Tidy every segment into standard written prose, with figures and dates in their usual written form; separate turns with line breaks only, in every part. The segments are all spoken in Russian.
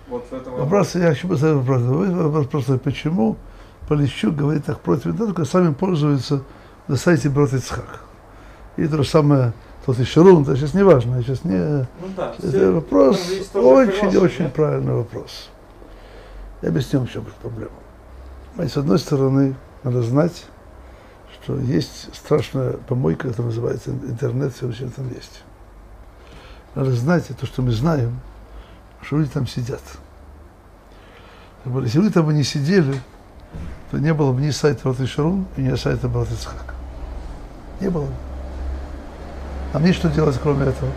Вот в этом
вопрос, я хочу поставить вопрос просто, почему Полищук говорит так против интернета, только сами пользуются на сайте Брат Ицхак. И то же самое, тот и Шарун, это сейчас не важно, сейчас не...
Ну да,
это вопрос, очень правильный вопрос. Я объясню, в чем проблема. С одной стороны, надо знать, что есть страшная помойка, которая называется интернет, все в этом есть. Надо знать то, что мы знаем, что люди там сидят. Если люди там бы не сидели, то не было бы ни сайта Брат Шарун, и ни сайта Брат Ицхак. Не было бы. А мне что делать, кроме этого?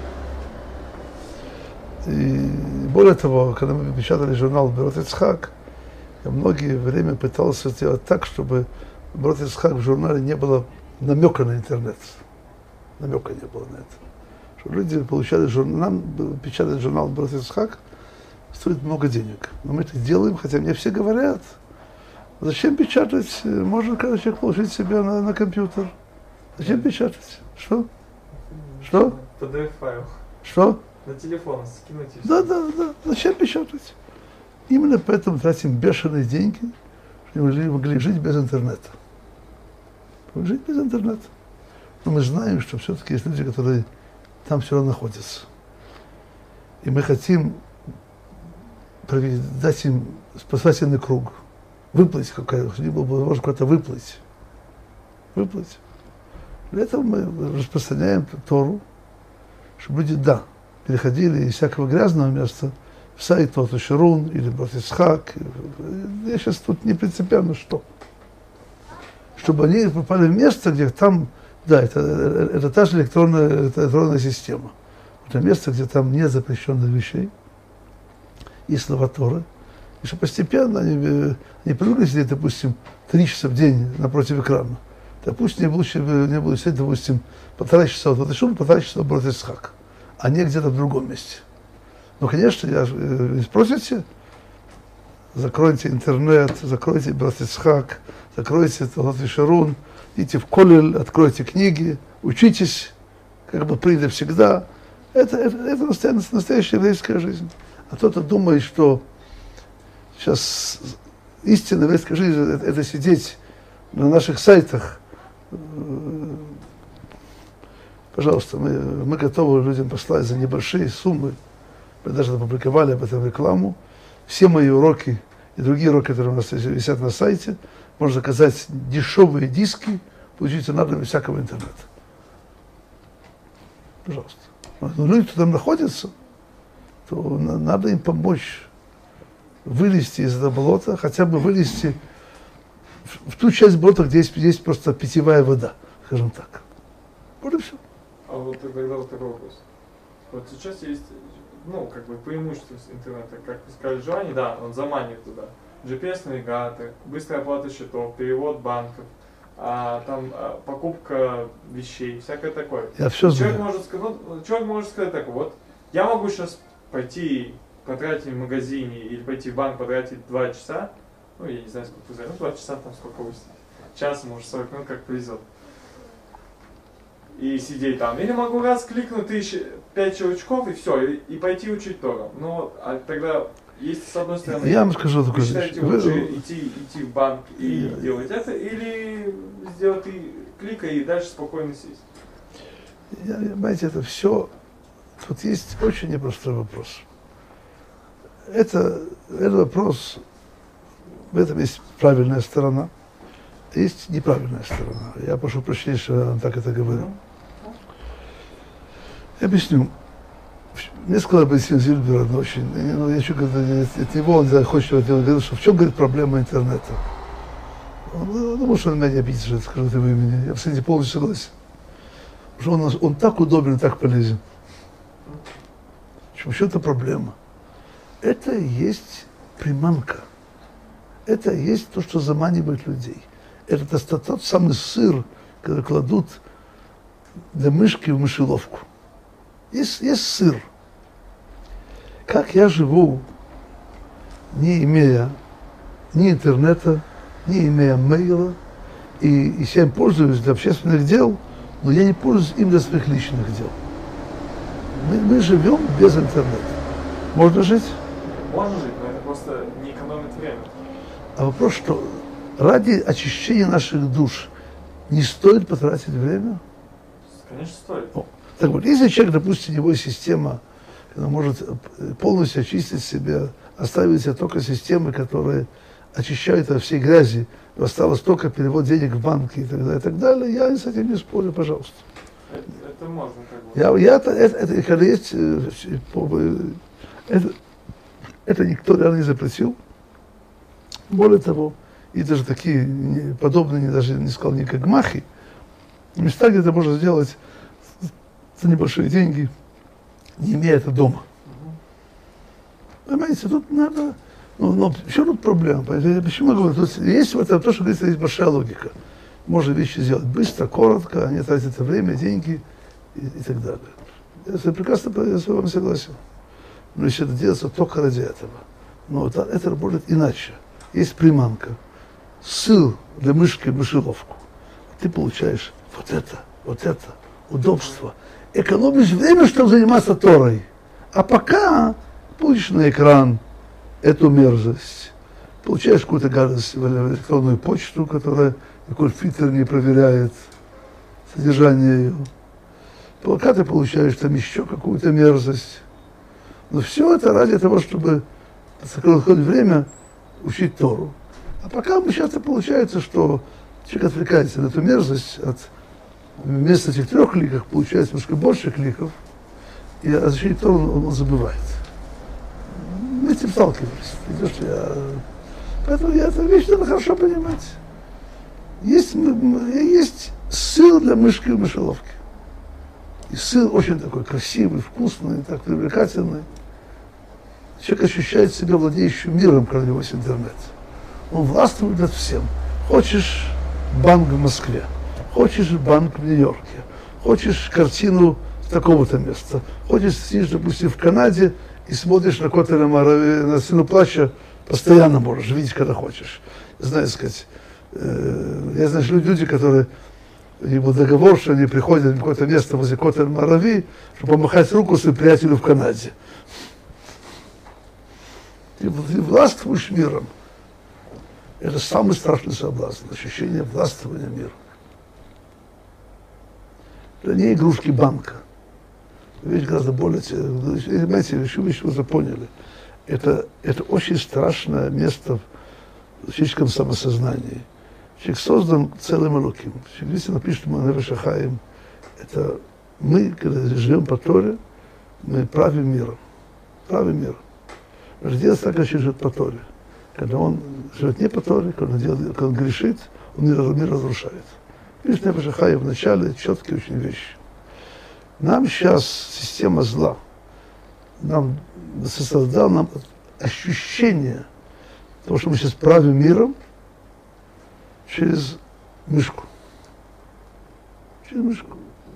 И более того, когда мы печатали журнал Брат Ицхак, я многие время пытался сделать так, чтобы Брат Ицхак в журнале не было намека на интернет. Намека не было на это. Чтобы люди получали журнал, нам печатать журнал Брат Ицхак стоит много денег. Но мы это делаем, хотя мне все говорят, зачем печатать? Можно каждый человек положить себе на компьютер. Зачем печатать? Что? Что?
PDF-файл.
Что?
На телефон скинуть и
все. Да. Зачем печатать? Именно поэтому тратим бешеные деньги, чтобы могли жить без интернета. Жить без интернета. Но мы знаем, что все-таки есть люди, которые там все равно находятся. И мы хотим дать им спасательный круг. Выплыть какая-то, не было бы возможно куда-то выплыть. Выплыть. Для этого мы распространяем Тору, чтобы люди, переходили из всякого грязного места в сайт Брат Шарун или Брат Ицхак. Я сейчас тут не принципиально что. Чтобы они попали в место, где там, это та же электронная система. Это место, где там нет запрещенных вещей и слова Торы. И что постепенно они привыкли сидеть, допустим, 3 часа в день напротив экрана. Допустим, не буду сидеть, допустим, 1,5 часа Брат Шарун, 1,5 часа Брат Ицхак, а не где-то в другом месте. Ну, конечно, вы спросите, закройте интернет, закройте Брат Ицхак, закройте Брат Шарун, идите в колледж, откройте книги, учитесь, как бы принято всегда. Это настоящая еврейская жизнь. А кто-то думает, что сейчас истинная еврейская жизнь – это сидеть на наших сайтах. Пожалуйста, мы готовы людям послать за небольшие суммы. Мы даже опубликовали об этом рекламу. Все мои уроки и другие уроки, которые у нас висят на сайте, можно заказать дешевые диски, получить надо без всякого интернета. Пожалуйста. Но люди, кто там находятся, то надо им помочь вылезти из этого болота, хотя бы вылезти в ту часть болота, где есть просто питьевая вода, скажем так. Вот и все.
А вот тогда вот такой вопрос. Вот сейчас есть, преимущество интернета, как вы сказали, желание, он заманивает туда. GPS-навигатор, быстрая оплата счетов, перевод банков, покупка вещей, всякое такое.
Я все знаю.
Человек может сказать так, вот, я могу сейчас пойти потратить в магазине или пойти в банк потратить 2 часа, я не знаю, сколько займет, 2 часа, там сколько выйдет, час, может 40 минут, как повезет. И сидеть там. Или могу раз кликнуть 5 щелчков и все, и пойти учить Тору. Тогда есть, с одной стороны,
я вам скажу такое.
Вы считаете, лучше идти в банк и делать это, или сделать клика и дальше спокойно сесть?
Понимаете, это все. Тут есть очень непростой вопрос. Это вопрос, в этом есть правильная сторона, есть неправильная сторона. Я прошу прощения, что я так это говорю. Я объясню. Мне сказал Борис Зильбер, очень, я еще от него, он захочет говорить, что в чем, говорит, проблема интернета. Он думал, что он меня не обидит, что я скажу это имени. Я, кстати, полностью согласен. Потому что он так удобен и так полезен. В чем-то проблема. Это и есть приманка. Это и есть то, что заманивает людей. Это тот самый сыр, который кладут для мышки в мышеловку. Есть сыр. Как я живу, не имея ни интернета, не имея мейла, и всем пользуюсь для общественных дел, но я не пользуюсь им для своих личных дел. Мы живем без интернета. Можно жить?
Можно жить, но просто не экономит время.
А вопрос, что ради очищения наших душ не стоит потратить время?
Конечно, стоит.
Так вот, если человек, допустим, у него система, она может полностью очистить себя, оставить себе только системы, которые очищают от всей грязи, осталось только перевод денег в банки и так далее, я с этим не спорю, пожалуйста.
Это можно как бы.
Это есть, это никто реально не запретил. Более того, и даже такие подобные, даже не сказал, не как гмахи, места, где это можно сделать за небольшие деньги, не имея это дома. Понимаете, тут надо, но еще тут проблема. Почему я говорю, тут есть в этом то, что говорится, есть большая логика. Можно вещи сделать быстро, коротко, не тратить время, деньги и так далее. Я прекрасно с вами согласен. Но если это делается только ради этого, но это работает иначе. Есть приманка, ссыл для мышки в мышеловку. Ты получаешь вот это, удобство. Экономишь время, чтобы заниматься Торой. А пока получишь на экран эту мерзость. Получаешь какую-то гадость в электронную почту, которая никакой фильтр не проверяет содержание ее. Пока ты получаешь там еще какую-то мерзость. Но все это ради того, чтобы сократить время учить Тору. А пока часто получается, что человек отвлекается на эту мерзость, вместо этих 3 кликов получается немножко больше кликов, и о защите Тору он забывает. Мы с этим сталкивались. Поэтому эту вещь надо хорошо понимать. Есть сыр для мышки в мышеловке. И сыр очень такой красивый, вкусный, так привлекательный. Человек ощущает себя владеющим миром, когда у него есть интернет. Он властвует над всем. Хочешь банк в Москве, хочешь банк в Нью-Йорке, хочешь картину с такого-то места, хочешь сидишь, допустим, в Канаде и смотришь на Котеля Марави, на Стену Плача, постоянно можешь видеть, когда хочешь. Я знаю люди, которые у них был договор, что они приходят в какое-то место возле Котеля Марави, чтобы помахать руку своему приятелю в Канаде. Ты властвуешь миром. Это самый страшный соблазн, ощущение властвования миром. Это не игрушки банка. Вещь гораздо более... Понимаете, вещь вы поняли. Это очень страшное место в человеческом самосознании. Человек создан целым Элоким. Если напишет Нефеш Хаим, это мы, когда живем по Торе, мы правим миром. Правим миром. Рождец так, как живет по Торе. Когда он живет не по Торе, когда он грешит, он мир разрушает. Пишет Нефеш Хаим в начале четкие очень вещи. Нам сейчас система зла создала нам ощущение того, что мы сейчас правим миром через мышку. Через мышку.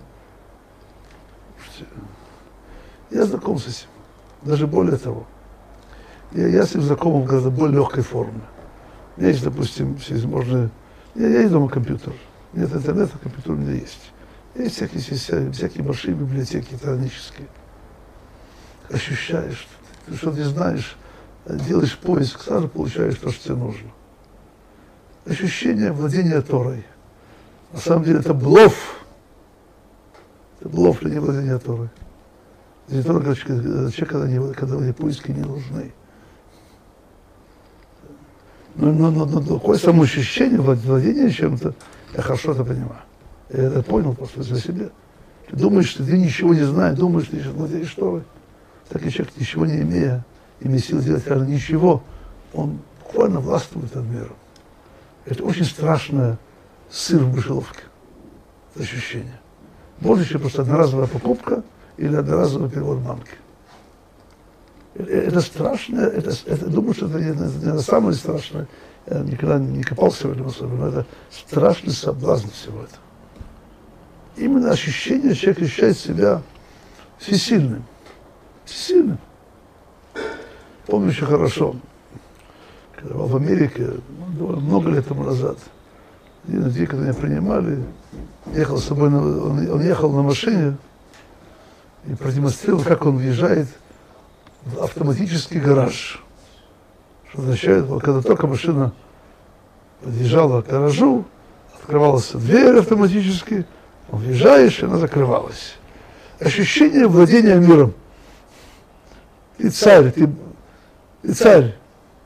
Я знаком с этим. Даже более того. Я с ним знаком в гораздо более легкой форме. У меня есть, допустим, можно... Я есть дома компьютер. Нет интернета, компьютер у меня есть. Есть всякие большие библиотеки тиранические. Ощущаешь, ты что-то не знаешь, делаешь поиск, сразу получаешь то, что тебе нужно. Ощущение владения Торой. На самом деле это блоф. Это блоф, а не владение Торой. Тора, когда поиски не нужны. Но такое самоощущение владения чем-то, я хорошо это понимаю. Я это понял просто для себя. Ты думаешь, что ты ничего не знаешь, думаешь, что ты владеешь Торой. Так и человек, ничего не имея, имея силу делать ничего, он буквально властвует над миром. Это очень страшное сыр в мышеловке. Это ощущение. Больше, чем просто одноразовая покупка или одноразовый перевод в банке. Это страшно, думаю, что это не самое страшное. Я никогда не копался в этом особенно, но это страшный соблазн всего этого. Именно ощущение, человек ощущает себя всесильным. Всесильным. Помню еще хорошо, когда был в Америке, много лет тому назад, один из людей, когда меня принимали, ехал с собой, он ехал на машине и продемонстрировал, как он въезжает в автоматический гараж. Что означает, вот, когда только машина подъезжала к гаражу, открывалась дверь автоматически, въезжаешь, и она закрывалась. Ощущение владения миром. Ты царь, ты царь.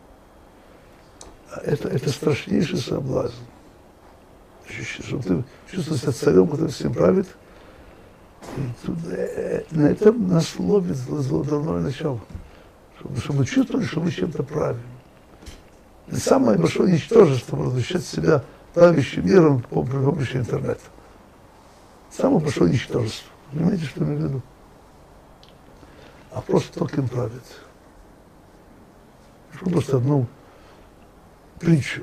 Это страшнейший соблазн. Ощущение, что ты чувствуешь себя царем, который всем правит. И тут, на этом нас ловит злодурное начало. Чтобы мы чувствовали, что мы чем-то правим. И самое большое ничтожество возвращать себя правящим миром при помощи интернета. Самое большое ничтожество. Понимаете, что я имею в виду? А просто только им правит. Просто одну притчу.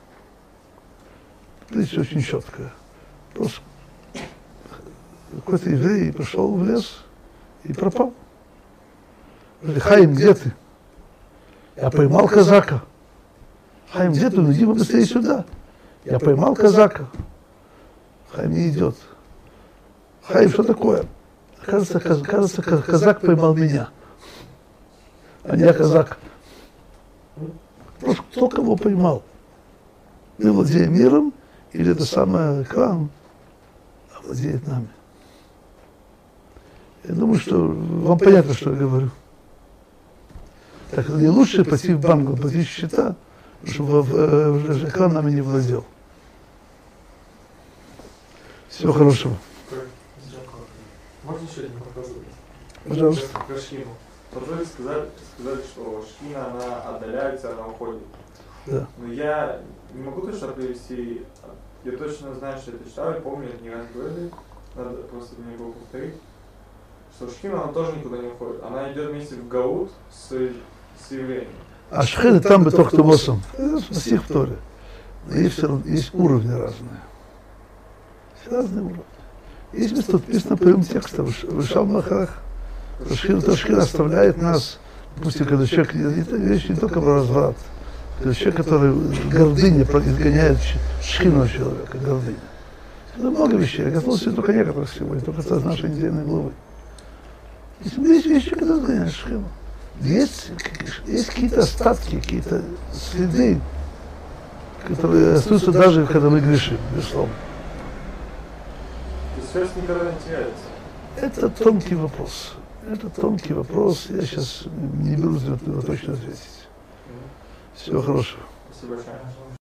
Притча очень четкая. Просто какой-то еврей пошел в лес и пропал. Говорит: Хаим, где ты? Я поймал казака. Хаим, где ты? Ну иди быстрее сюда. Я поймал казака. Хаим не идет. Хаим, что такое? Кажется, казак поймал меня. А не я казак. Просто кто кого поймал? Мы владеем миром, или это самое экран владеет нами? Я думаю, что вам понятно, что я говорю. Так не лучше пойти в банк, оплатить счета, чтобы экран нами не владел. Всего хорошего.
Можно еще один вопрос?
Пожалуйста.
Про шхину. Вот вы сказали, что шхина, она отдаляется, она уходит.
Да.
Но я не могу точно привести, я точно знаю, что это читал, я помню, это не раз говорили, надо просто мне было повторить, что шхина, она тоже никуда не уходит. Она идет вместе в гаут с евреями.
А шхина там бы только тумосом. Это стих в Торе. Есть уровни разные. Есть разные уровни. Есть место, написано прямым текстом, Вышал Махарах. Шхина оставляет нас, допустим, когда человек, речь не только про разврат, когда человек, который гордыня изгоняет шхину человека, гордыня. Это много вещей, я коснулся только некоторых сегодня, только с нашей недельной главы. Есть вещи, которые изгоняют шхину. Есть какие-то остатки, какие-то следы, которые остаются даже, когда мы грешим, безусловно.
То есть связь никогда не теряется?
Это тонкий вопрос. Это тонкий вопрос. Я сейчас не берусь точно ответить. Всего хорошего.
Спасибо большое.